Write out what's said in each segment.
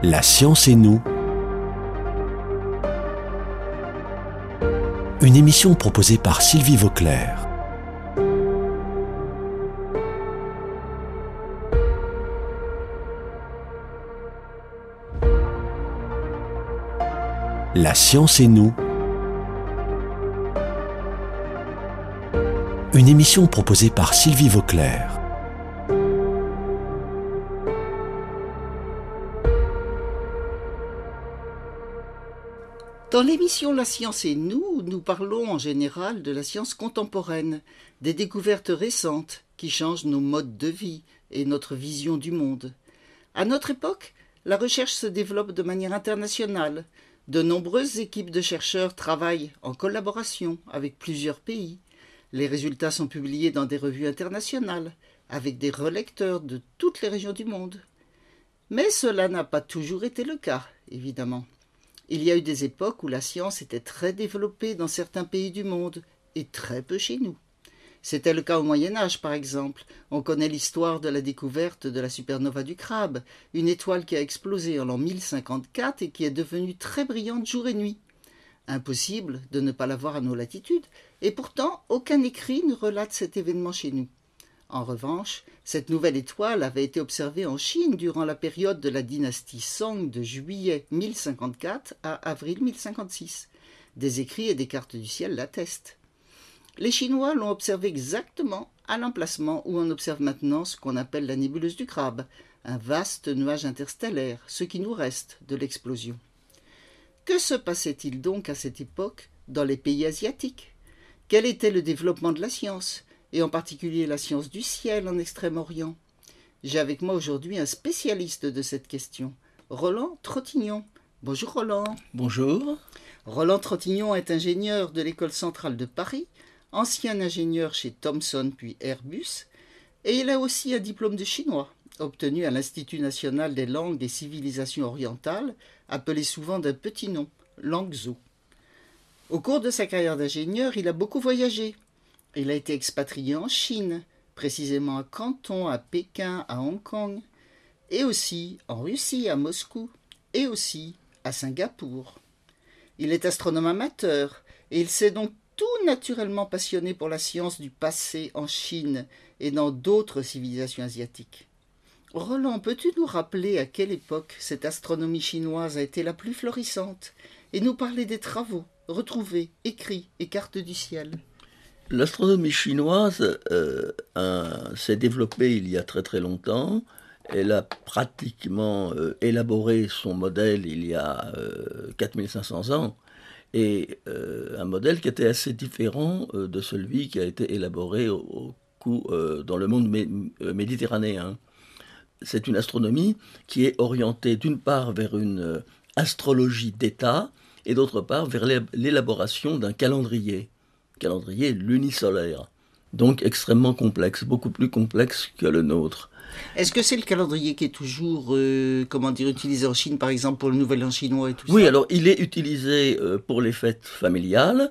La science et nous. Une émission proposée par Sylvie Vauclair. La science et nous. Une émission proposée par Sylvie Vauclair. Dans l'émission La science et nous, nous parlons en général de la science contemporaine, des découvertes récentes qui changent nos modes de vie et notre vision du monde. À notre époque, la recherche se développe de manière internationale. De nombreuses équipes de chercheurs travaillent en collaboration avec plusieurs pays. Les résultats sont publiés dans des revues internationales, avec des relecteurs de toutes les régions du monde. Mais cela n'a pas toujours été le cas, évidemment. Il y a eu des époques où la science était très développée dans certains pays du monde et très peu chez nous. C'était le cas au Moyen-Âge, par exemple. On connaît l'histoire de la découverte de la supernova du Crabe, une étoile qui a explosé en l'an 1054 et qui est devenue très brillante jour et nuit. Impossible de ne pas la voir à nos latitudes, et pourtant aucun écrit ne relate cet événement chez nous. En revanche, cette nouvelle étoile avait été observée en Chine durant la période de la dynastie Song de juillet 1054 à avril 1056. Des écrits et des cartes du ciel l'attestent. Les Chinois l'ont observée exactement à l'emplacement où on observe maintenant ce qu'on appelle la nébuleuse du Crabe, un vaste nuage interstellaire, ce qui nous reste de l'explosion. Que se passait-il donc à cette époque dans les pays asiatiques ? Quel était le développement de la science ? Et en particulier la science du ciel en Extrême-Orient. J'ai avec moi aujourd'hui un spécialiste de cette question, Roland Trottignon. Bonjour Roland. Bonjour. Roland Trottignon est ingénieur de l'École centrale de Paris, ancien ingénieur chez Thomson puis Airbus, et il a aussi un diplôme de chinois, obtenu à l'Institut national des langues des civilisations orientales, appelé souvent d'un petit nom, Langzhou. Au cours de sa carrière d'ingénieur, il a beaucoup voyagé. Il a été expatrié en Chine, précisément à Canton, à Pékin, à Hong Kong, et aussi en Russie, à Moscou, et aussi à Singapour. Il est astronome amateur, et il s'est donc tout naturellement passionné pour la science du passé en Chine et dans d'autres civilisations asiatiques. Roland, peux-tu nous rappeler à quelle époque cette astronomie chinoise a été la plus florissante, et nous parler des travaux, retrouvés, écrits et cartes du ciel ? L'astronomie chinoise s'est développée il y a très très longtemps. Elle a pratiquement élaboré son modèle il y a 4500 ans, et un modèle qui était assez différent de celui qui a été élaboré dans le monde méditerranéen. C'est une astronomie qui est orientée d'une part vers une astrologie d'État et d'autre part vers l'élaboration d'un calendrier lunisolaire, donc extrêmement complexe, beaucoup plus complexe que le nôtre. Est-ce que c'est le calendrier qui est toujours utilisé en Chine, par exemple, pour le Nouvel An chinois et tout ça ? Oui, alors il est utilisé pour les fêtes familiales.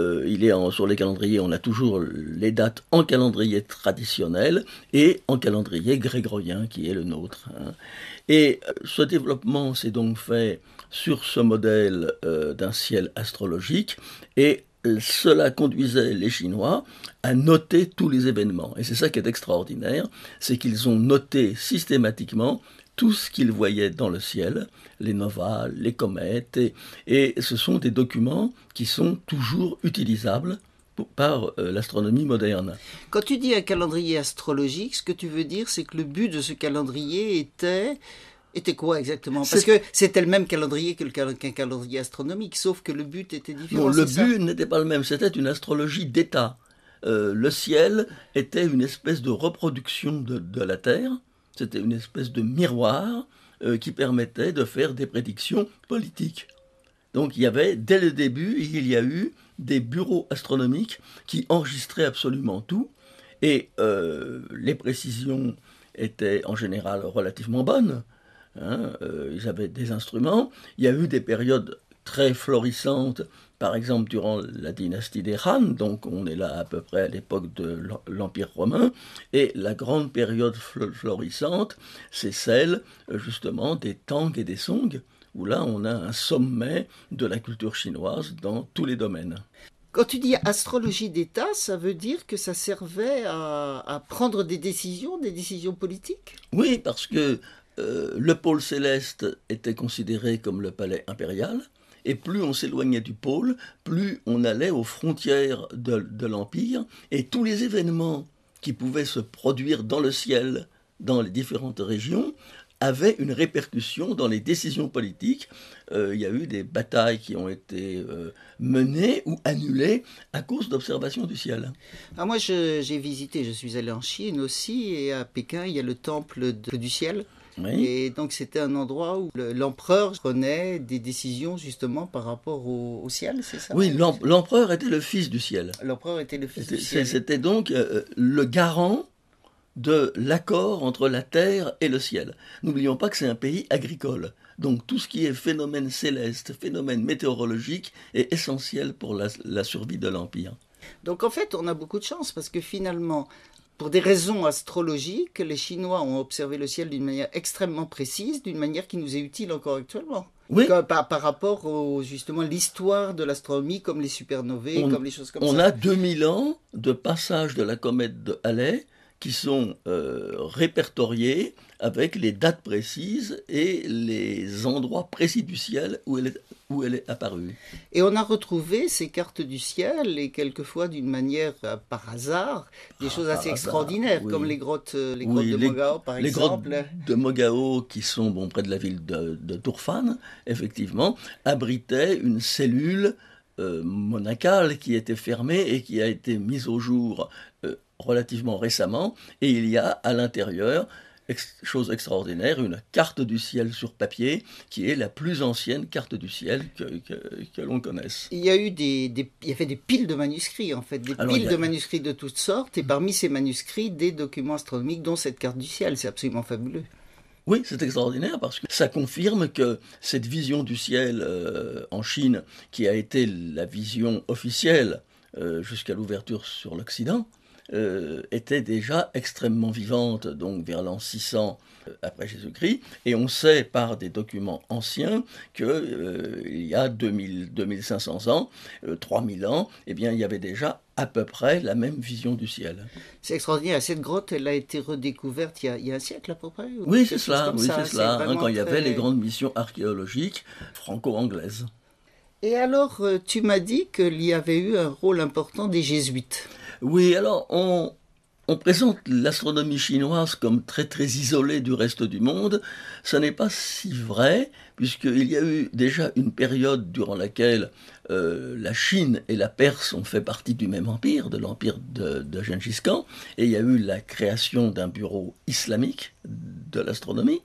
Sur les calendriers, on a toujours les dates en calendrier traditionnel et en calendrier grégorien, qui est le nôtre. Et ce développement s'est donc fait sur ce modèle d'un ciel astrologique, et cela conduisait les Chinois à noter tous les événements. Et c'est ça qui est extraordinaire, c'est qu'ils ont noté systématiquement tout ce qu'ils voyaient dans le ciel, les novas, les comètes, et ce sont des documents qui sont toujours utilisables par l'astronomie moderne. Quand tu dis un calendrier astrologique, ce que tu veux dire, c'est que le but de ce calendrier était quoi exactement ? Parce que c'était le même calendrier qu'un calendrier astronomique, sauf que le but était différent. Non, le but n'était pas le même, c'était une astrologie d'État. Le ciel était une espèce de reproduction de la Terre, c'était une espèce de miroir qui permettait de faire des prédictions politiques. Donc dès le début, il y a eu des bureaux astronomiques qui enregistraient absolument tout, et les précisions étaient en général relativement bonnes. Ils avaient des instruments. Il y a eu des périodes très florissante, par exemple durant la dynastie des Han, donc on est là à peu près à l'époque de l'Empire romain, et la grande période florissante, c'est celle justement des Tang et des Song, où là on a un sommet de la culture chinoise dans tous les domaines. Quand tu dis astrologie d'État, ça veut dire que ça servait à prendre des décisions politiques? Oui, parce que le pôle céleste était considéré comme le palais impérial, et plus on s'éloignait du pôle, plus on allait aux frontières de l'Empire, et tous les événements qui pouvaient se produire dans le ciel, dans les différentes régions, avaient une répercussion dans les décisions politiques. Il y a eu des batailles qui ont été menées ou annulées à cause d'observations du ciel. Ah, moi, j'ai visité, je suis allé en Chine aussi, et à Pékin, il y a le temple du ciel. Oui. Et donc c'était un endroit où l'empereur prenait des décisions justement par rapport au ciel, c'est ça? Oui, l'empereur était le fils du ciel. L'empereur était le fils du ciel. C'était donc le garant de l'accord entre la terre et le ciel. N'oublions pas que c'est un pays agricole. Donc tout ce qui est phénomène céleste, phénomène météorologique est essentiel pour la survie de l'Empire. Donc en fait, on a beaucoup de chance parce que finalement, pour des raisons astrologiques, les Chinois ont observé le ciel d'une manière extrêmement précise, d'une manière qui nous est utile encore actuellement. Oui. Par rapport au justement l'histoire de l'astronomie, comme les supernovae, comme les choses comme ça. On a 2000 ans de passage de la comète de Halley qui sont répertoriés avec les dates précises et les endroits précis du ciel où elle est apparue. Et on a retrouvé ces cartes du ciel, et quelquefois d'une manière par hasard, des choses assez extraordinaires, oui. Comme les grottes de Mogao, par exemple. Les grottes de Mogao, qui sont près de la ville de Turfan, effectivement, abritaient une cellule monacale qui était fermée et qui a été mise au jour relativement récemment, et il y a à l'intérieur, chose extraordinaire, une carte du ciel sur papier qui est la plus ancienne carte du ciel que l'on connaisse. Il y a eu il y avait des piles de manuscrits en fait, de manuscrits de toutes sortes, et parmi ces manuscrits, des documents astronomiques dont cette carte du ciel. C'est absolument fabuleux. Oui, c'est extraordinaire parce que ça confirme que cette vision du ciel en Chine, qui a été la vision officielle jusqu'à l'ouverture sur l'Occident, était déjà extrêmement vivante, donc vers l'an 600 après Jésus-Christ, et on sait par des documents anciens qu'il y a 2500 ans, 3000 ans, eh bien, il y avait déjà à peu près la même vision du ciel. C'est extraordinaire, cette grotte, elle a été redécouverte il y a un siècle à peu près? Oui, c'est cela, quand il y avait les grandes missions archéologiques franco-anglaises. Et alors, tu m'as dit qu'il y avait eu un rôle important des jésuites. Oui, alors on présente l'astronomie chinoise comme très très isolée du reste du monde. Ce n'est pas si vrai, puisqu'il y a eu déjà une période durant laquelle la Chine et la Perse ont fait partie du même empire, de l'empire de Gengis Khan, et il y a eu la création d'un bureau islamique de l'astronomie.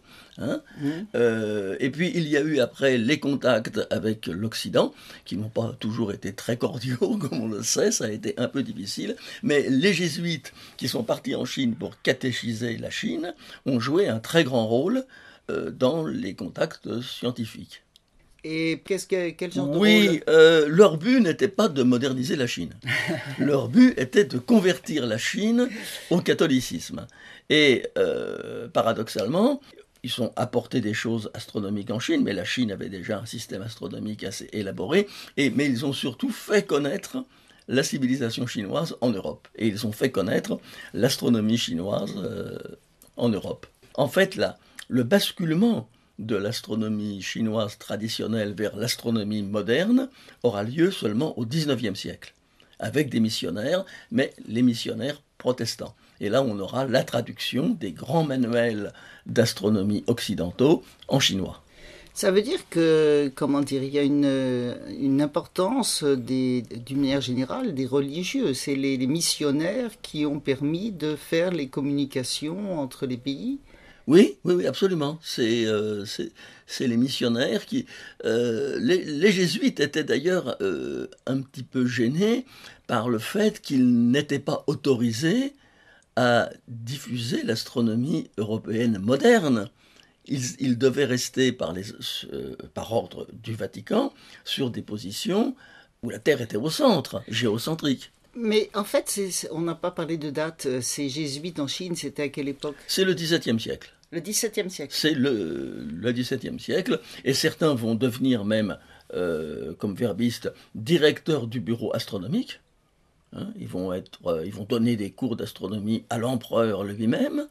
Et puis il y a eu après les contacts avec l'Occident, qui n'ont pas toujours été très cordiaux, comme on le sait, ça a été un peu difficile, mais les jésuites qui sont partis en Chine pour catéchiser la Chine ont joué un très grand rôle dans les contacts scientifiques. Et quel genre de rôle? Leur but n'était pas de moderniser la Chine. Leur but était de convertir la Chine au catholicisme. Et paradoxalement, ils ont apporté des choses astronomiques en Chine, mais la Chine avait déjà un système astronomique assez élaboré, mais ils ont surtout fait connaître la civilisation chinoise en Europe. Et ils ont fait connaître l'astronomie chinoise en Europe. En fait, là, le basculement de l'astronomie chinoise traditionnelle vers l'astronomie moderne aura lieu seulement au XIXe siècle, avec des missionnaires, mais les missionnaires protestants. Et là, on aura la traduction des grands manuels d'astronomie occidentaux en chinois. Ça veut dire que, il y a une importance d'une manière générale des religieux. C'est les missionnaires qui ont permis de faire les communications entre les pays. Oui, absolument. C'est les missionnaires qui... les jésuites étaient d'ailleurs un petit peu gênés par le fait qu'ils n'étaient pas autorisés à diffuser l'astronomie européenne moderne, ils devaient rester par ordre du Vatican sur des positions où la Terre était au centre, géocentrique. Mais en fait, on n'a pas parlé de date. Ces jésuites en Chine, c'était à quelle époque? C'est le XVIIe siècle. Le XVIIe siècle. C'est le XVIIe siècle, et certains vont devenir même, comme verbistes, directeurs du bureau astronomique. Ils vont donner des cours d'astronomie à l'empereur lui-même.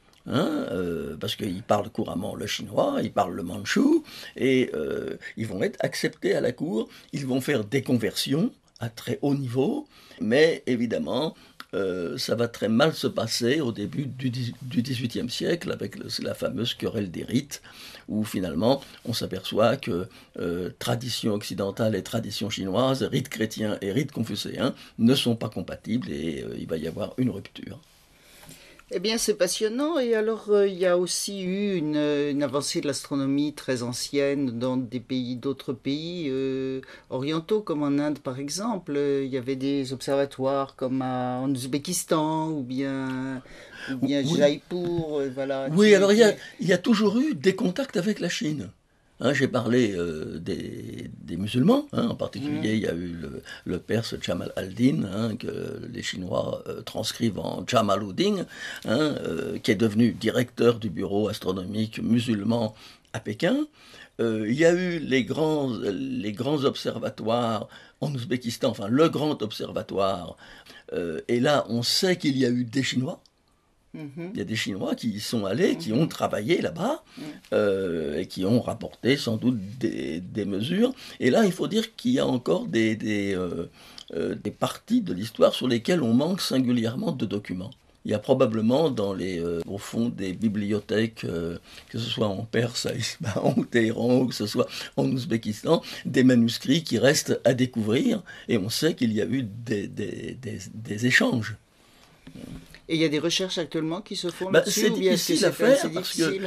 Parce qu'ils parlent couramment le chinois, ils parlent le mandchou, et ils vont être acceptés à la cour, ils vont faire des conversions à très haut niveau, mais évidemment, ça va très mal se passer au début du XVIIIe siècle, avec la fameuse querelle des rites, où finalement on s'aperçoit que tradition occidentale et tradition chinoise, rite chrétien et rite confucéen ne sont pas compatibles, et il va y avoir une rupture. Eh bien, c'est passionnant. Et alors, il y a aussi eu une avancée de l'astronomie très ancienne dans d'autres pays orientaux, comme en Inde, par exemple. Il y avait des observatoires comme en Ouzbékistan ou bien Oui. Jaipur. Voilà. Oui, alors il y a toujours eu des contacts avec la Chine. J'ai parlé des musulmans, en particulier il y a eu le perse Jamal al-Din, que les Chinois transcrivent en Jamaluddin, qui est devenu directeur du bureau astronomique musulman à Pékin. Il y a eu les grands observatoires en Ouzbékistan, enfin le grand observatoire, et là on sait qu'il y a eu des Chinois. Il y a des Chinois qui y sont allés, qui ont travaillé là-bas, et qui ont rapporté sans doute des mesures. Et là, il faut dire qu'il y a encore des parties de l'histoire sur lesquelles on manque singulièrement de documents. Il y a probablement au fond des bibliothèques, que ce soit en Perse, à Ispahan ou Téhéran, ou que ce soit en Ouzbékistan, des manuscrits qui restent à découvrir, et on sait qu'il y a eu des échanges. Et il y a des recherches actuellement qui se font là-dessus? C'est difficile à faire parce que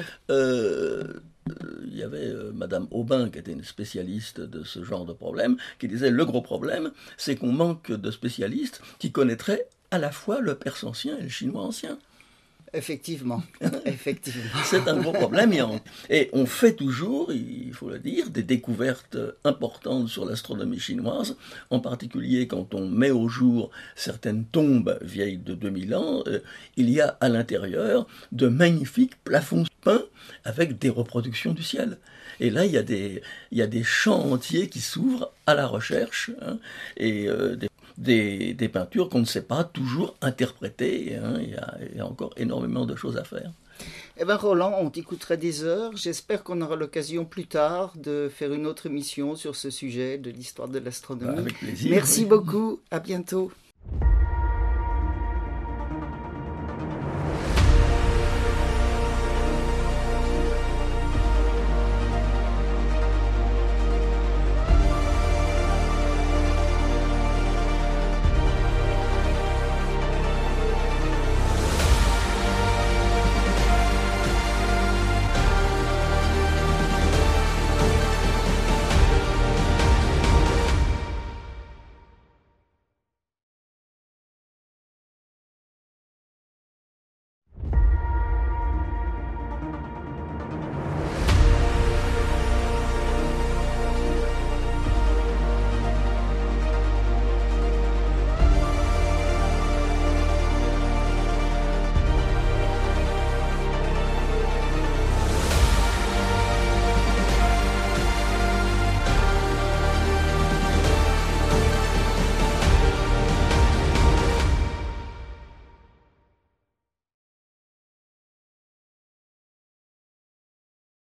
il y avait Madame Aubin, qui était une spécialiste de ce genre de problème, qui disait le gros problème, c'est qu'on manque de spécialistes qui connaîtraient à la fois le perse ancien et le chinois ancien. Effectivement, effectivement. C'est un gros problème. Et on fait toujours, il faut le dire, des découvertes importantes sur l'astronomie chinoise, en particulier quand on met au jour certaines tombes vieilles de 2000 ans, il y a à l'intérieur de magnifiques plafonds peints avec des reproductions du ciel. Et là, il y a des champs entiers qui s'ouvrent à la recherche, et des peintures qu'on ne sait pas toujours interpréter. Il y a encore énormément de choses à faire. Eh bien Roland, on t'écouterait des heures. J'espère qu'on aura l'occasion plus tard de faire une autre émission sur ce sujet de l'histoire de l'astronomie. Avec plaisir. Merci beaucoup, à bientôt.